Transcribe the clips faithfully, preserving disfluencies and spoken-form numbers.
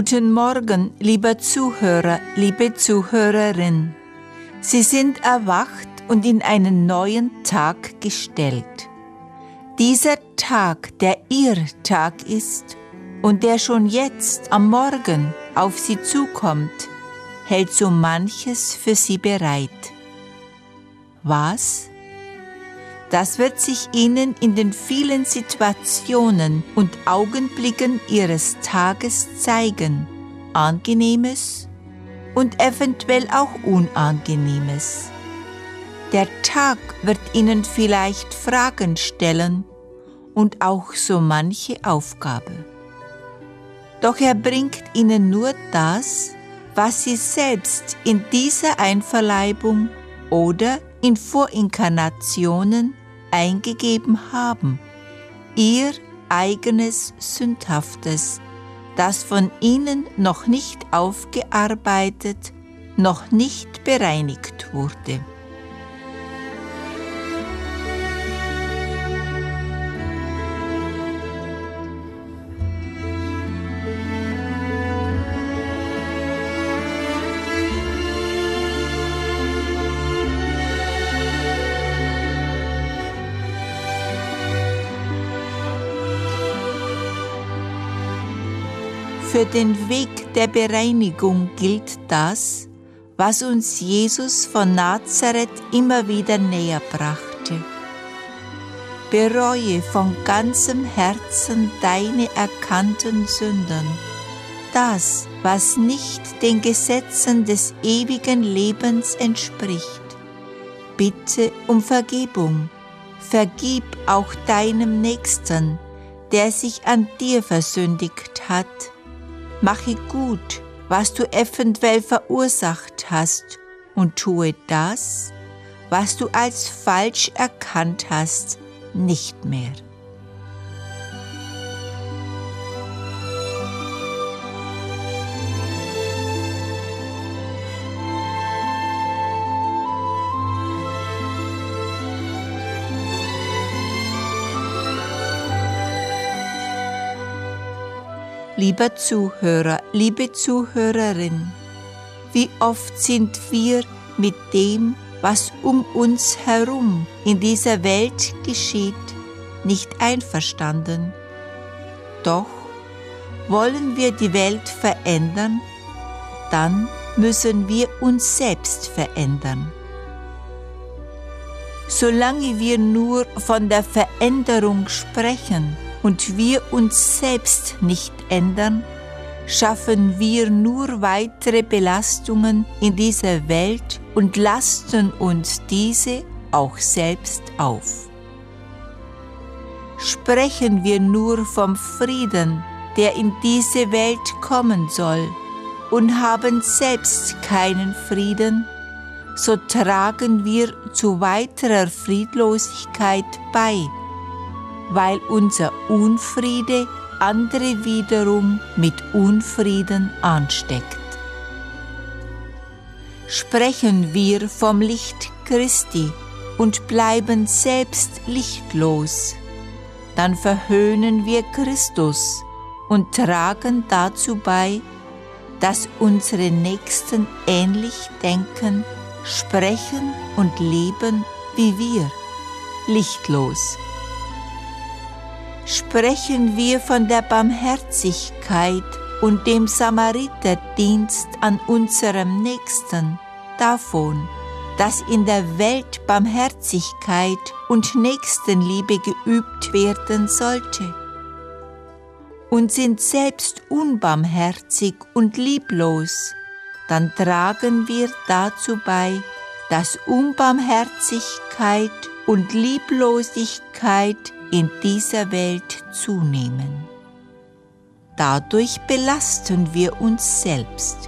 Guten Morgen, lieber Zuhörer, liebe Zuhörerin. Sie sind erwacht und in einen neuen Tag gestellt. Dieser Tag, der Ihr Tag ist und der schon jetzt am Morgen auf Sie zukommt, hält so manches für Sie bereit. Was? Das wird sich Ihnen in den vielen Situationen und Augenblicken Ihres Tages zeigen, Angenehmes und eventuell auch Unangenehmes. Der Tag wird Ihnen vielleicht Fragen stellen und auch so manche Aufgabe. Doch er bringt Ihnen nur das, was Sie selbst in dieser Einverleibung oder in Vorinkarnationen eingegeben haben, Ihr eigenes Sündhaftes, das von Ihnen noch nicht aufgearbeitet, noch nicht bereinigt wurde. Für den Weg der Bereinigung gilt das, was uns Jesus von Nazareth immer wieder näher brachte. Bereue von ganzem Herzen deine erkannten Sünden, das, was nicht den Gesetzen des ewigen Lebens entspricht. Bitte um Vergebung, vergib auch deinem Nächsten, der sich an dir versündigt hat. Mache gut, was du eventuell verursacht hast, und tue das, was du als falsch erkannt hast, nicht mehr. Lieber Zuhörer, liebe Zuhörerin, wie oft sind wir mit dem, was um uns herum in dieser Welt geschieht, nicht einverstanden? Doch wollen wir die Welt verändern, dann müssen wir uns selbst verändern. Solange wir nur von der Veränderung sprechen, und wir uns selbst nicht ändern, schaffen wir nur weitere Belastungen in dieser Welt und lasten uns diese auch selbst auf. Sprechen wir nur vom Frieden, der in diese Welt kommen soll, und haben selbst keinen Frieden, so tragen wir zu weiterer Friedlosigkeit bei, weil unser Unfriede andere wiederum mit Unfrieden ansteckt. Sprechen wir vom Licht Christi und bleiben selbst lichtlos, dann verhöhnen wir Christus und tragen dazu bei, dass unsere Nächsten ähnlich denken, sprechen und leben wie wir, lichtlos. Sprechen wir von der Barmherzigkeit und dem Samariterdienst an unserem Nächsten, davon, dass in der Welt Barmherzigkeit und Nächstenliebe geübt werden sollte, und sind selbst unbarmherzig und lieblos, dann tragen wir dazu bei, dass Unbarmherzigkeit und Lieblosigkeit in dieser Welt zunehmen. Dadurch belasten wir uns selbst.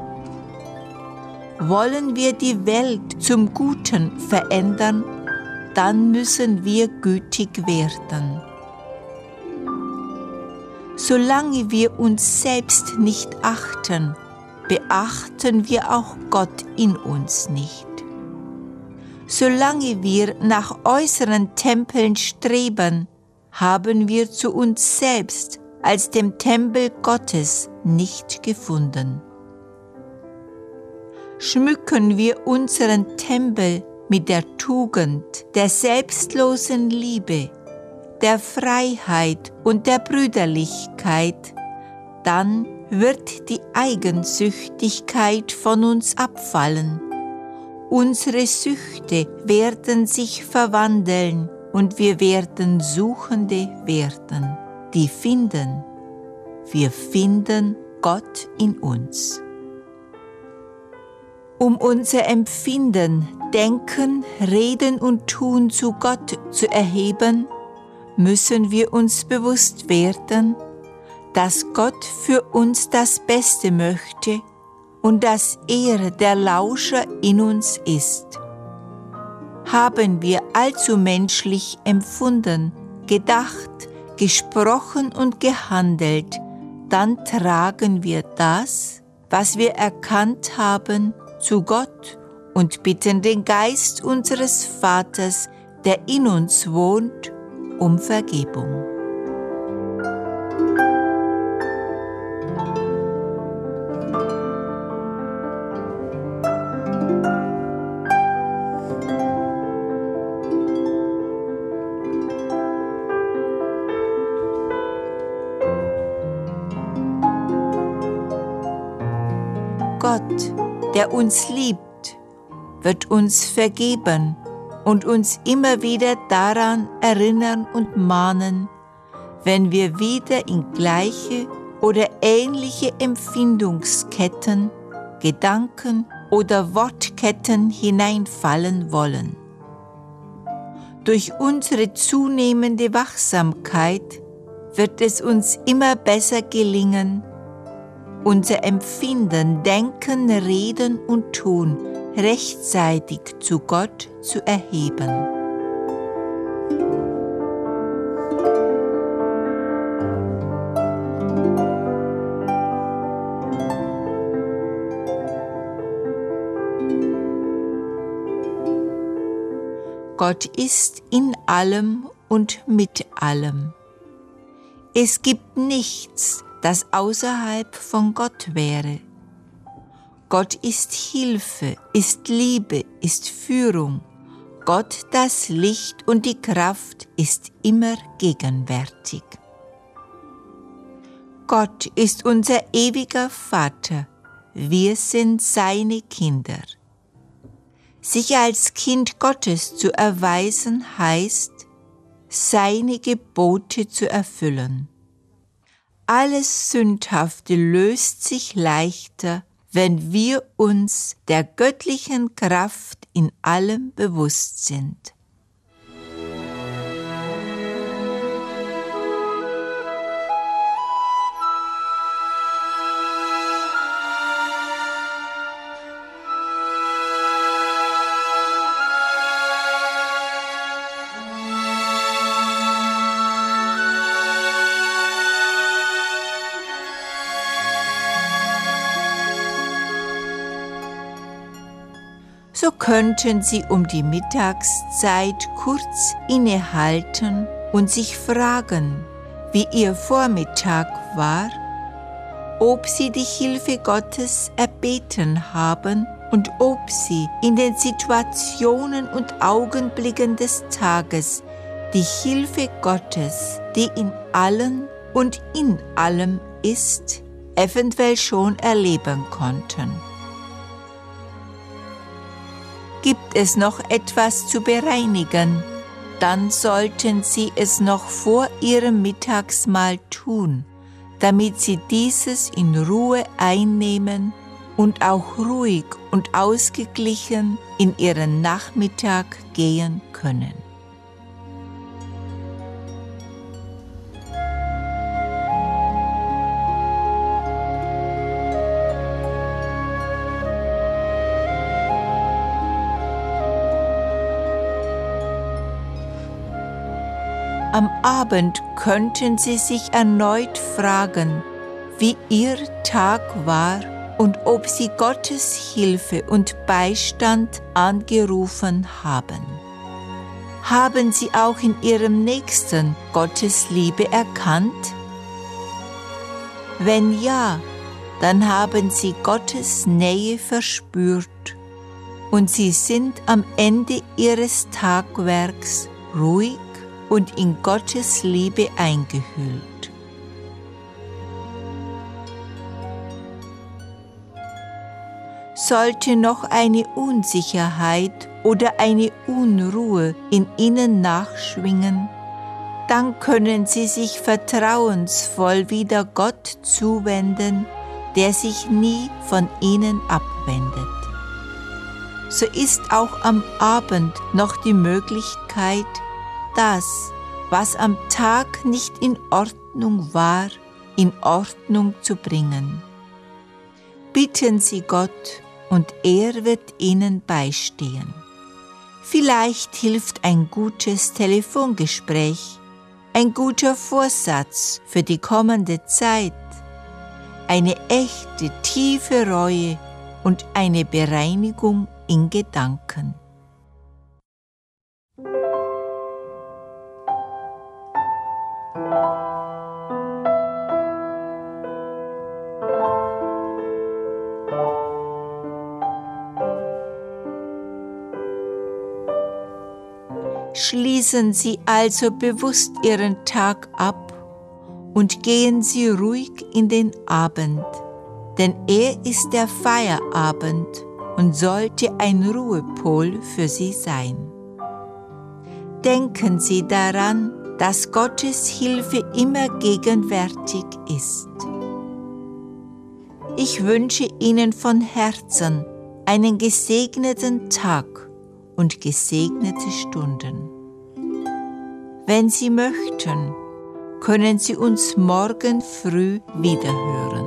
Wollen wir die Welt zum Guten verändern, dann müssen wir gütig werden. Solange wir uns selbst nicht achten, beachten wir auch Gott in uns nicht. Solange wir nach äußeren Tempeln streben, haben wir zu uns selbst als dem Tempel Gottes nicht gefunden. Schmücken wir unseren Tempel mit der Tugend, der selbstlosen Liebe, der Freiheit und der Brüderlichkeit, dann wird die Eigensüchtigkeit von uns abfallen. Unsere Süchte werden sich verwandeln und wir werden Suchende werden, die finden. Wir finden Gott in uns. Um unser Empfinden, Denken, Reden und Tun zu Gott zu erheben, müssen wir uns bewusst werden, dass Gott für uns das Beste möchte und dass er der Lauscher in uns ist. Haben wir allzu menschlich empfunden, gedacht, gesprochen und gehandelt, dann tragen wir das, was wir erkannt haben, zu Gott und bitten den Geist unseres Vaters, der in uns wohnt, um Vergebung. Gott, der uns liebt, wird uns vergeben und uns immer wieder daran erinnern und mahnen, wenn wir wieder in gleiche oder ähnliche Empfindungsketten, Gedanken oder Wortketten hineinfallen wollen. Durch unsere zunehmende Wachsamkeit wird es uns immer besser gelingen, unser Empfinden, Denken, Reden und Tun rechtzeitig zu Gott zu erheben. Gott ist in allem und mit allem. Es gibt nichts, das außerhalb von Gott wäre. Gott ist Hilfe, ist Liebe, ist Führung. Gott, das Licht und die Kraft, ist immer gegenwärtig. Gott ist unser ewiger Vater, wir sind seine Kinder. Sich als Kind Gottes zu erweisen heißt, seine Gebote zu erfüllen. Alles Sündhafte löst sich leichter, wenn wir uns der göttlichen Kraft in allem bewusst sind. So könnten Sie um die Mittagszeit kurz innehalten und sich fragen, wie Ihr Vormittag war, ob Sie die Hilfe Gottes erbeten haben und ob Sie in den Situationen und Augenblicken des Tages die Hilfe Gottes, die in allen und in allem ist, eventuell schon erleben konnten. Gibt es noch etwas zu bereinigen, dann sollten Sie es noch vor Ihrem Mittagsmahl tun, damit Sie dieses in Ruhe einnehmen und auch ruhig und ausgeglichen in Ihren Nachmittag gehen können. Am Abend könnten Sie sich erneut fragen, wie Ihr Tag war und ob Sie Gottes Hilfe und Beistand angerufen haben. Haben Sie auch in Ihrem Nächsten Gottes Liebe erkannt? Wenn ja, dann haben Sie Gottes Nähe verspürt und Sie sind am Ende Ihres Tagwerks ruhig und in Gottes Liebe eingehüllt. Sollte noch eine Unsicherheit oder eine Unruhe in Ihnen nachschwingen, dann können Sie sich vertrauensvoll wieder Gott zuwenden, der sich nie von Ihnen abwendet. So ist auch am Abend noch die Möglichkeit, das, was am Tag nicht in Ordnung war, in Ordnung zu bringen. Bitten Sie Gott, und er wird Ihnen beistehen. Vielleicht hilft ein gutes Telefongespräch, ein guter Vorsatz für die kommende Zeit, eine echte, tiefe Reue und eine Bereinigung in Gedanken. Schließen Sie also bewusst Ihren Tag ab und gehen Sie ruhig in den Abend, denn er ist der Feierabend und sollte ein Ruhepol für Sie sein. Denken Sie daran, dass Gottes Hilfe immer gegenwärtig ist. Ich wünsche Ihnen von Herzen einen gesegneten Tag und gesegnete Stunden. Wenn Sie möchten, können Sie uns morgen früh wiederhören.